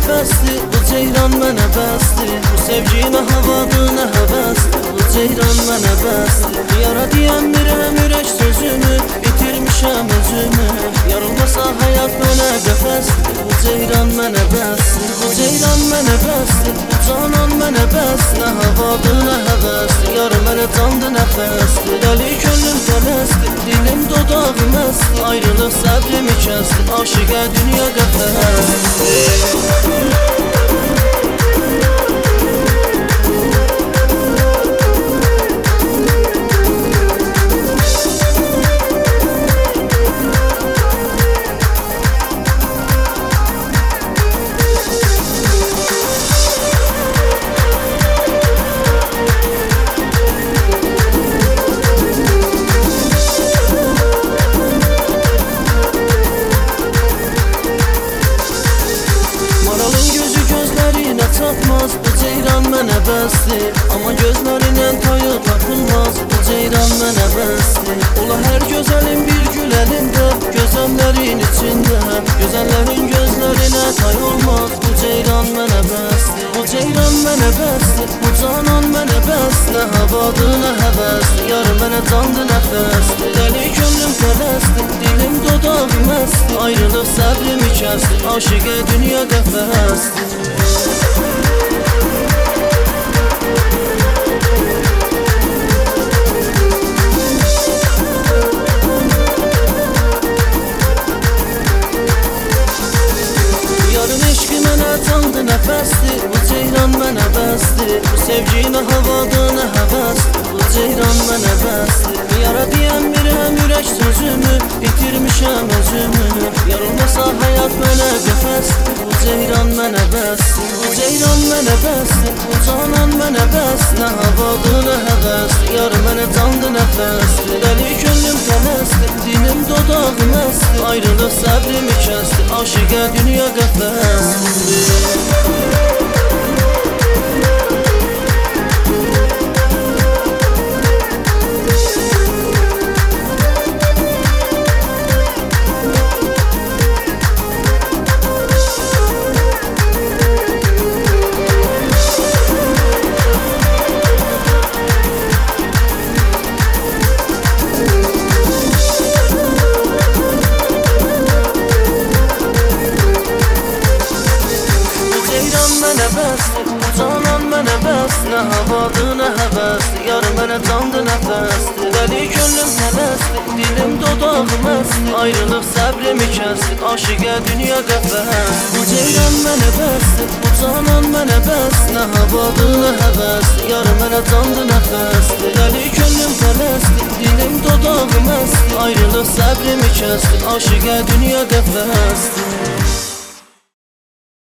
nəfəsdir, bu ceyran mənə bəsdir. Bu sevgi nə havadır, nə həvəsdir, bu ceyran mənə bəsdir. Yara deyəmirəm ürək sözümü, itirmişəm özümü. Yarılmasa həyat mənə qəfəsdir, bu ceyran mənə bəsdir. Bu ceyran mənə bəsdir, bu canan mənə bəsdir. Nə havadır, nə həvəsdir, yar mənə candır nəfəsdir. Dəli könlüm tələsdir, dilim dodağım əsdir. Ayrılıq səbrimi kəsdir, aşiqə dünya qəfəsdir. Çatmaz, bu ceyran mənə bəsdir. Amma gözlərinlə tayı tapılmaz, bu ceyran mənə bəsdir. Ola hər gözəlin bir gül əlində, gözəllərin içində. Gözəllərin gözlərinə tay olmaz, bu ceyran mənə bəsdir. Bu ceyran mənə bəsdir, bu canan mənə bəsdir. Nə havadır, nə həvəsdir, yar mənə candır nəfəsdir. Dəli könlüm tələsdir, dilim dodağım əsdir. Ayrılıq səbrimi kəsdir, aşiqə dünya qəfəsdir. Candır nəfəsdir, bu ceyran mənə bəsdir. Bu sevgi nə havadır, nə həvəsdir, bu ceyran mənə bəsdir. Yara deyəmirəm ürək sözümü, itirmişəm özümü. Yarılmasa həyat mənə qəfəsdir, bu ceyran mənə bəsdir. Bu ceyran mənə bəsdir, bu canan mənə bəsdir. Nə havadır, nə həvəsdir, yar mənə candır nəfəsdir. Dəli könlüm tələsdir, dilim dodağım əsdir. Ayrılıq səbrimi kəsdir, aşiqə dünya qəfəsdir. Canan mənə bəsdir, nə havadır, nə həvəsdir, yar mənə candır nəfəsdir. Dəli könlüm tələsdir, dilim dodağım əsdir. Ayrılıq səbrimi kəsdir, aşiqə dünya qəfəsdir. Bu ceyran mənə bəsdir, bu canan mənə bəsdir. Nə havadır, nə həvəsdir, yar mənə candır nəfəsdir. Dəli könlüm tələsdir, dilim dodağım əsdir. Ayrılıq səbrimi kəsdir, aşiqə dünya qəfəsdir.